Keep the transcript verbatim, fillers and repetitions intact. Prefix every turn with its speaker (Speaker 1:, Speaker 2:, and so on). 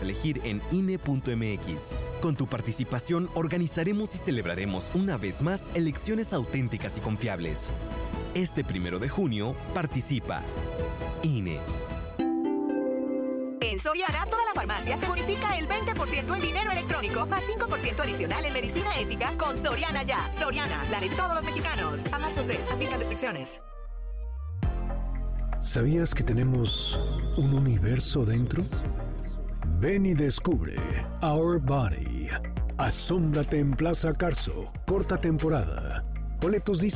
Speaker 1: elegir en I N E punto M X. Con tu participación organizaremos y celebraremos una vez más elecciones auténticas y confiables. Este primero de junio, participa. I N E.
Speaker 2: En Soriana, toda la farmacia te bonifica el veinte por ciento en dinero electrónico, más cinco por ciento adicional en medicina ética con Soriana Ya. Soriana, la de todos los mexicanos. A marzo tres, aplica restricciones.
Speaker 3: ¿Sabías que tenemos un universo dentro? Ven y descubre Our Body. Asómbrate en Plaza Carso, corta temporada. Boletos disponibles.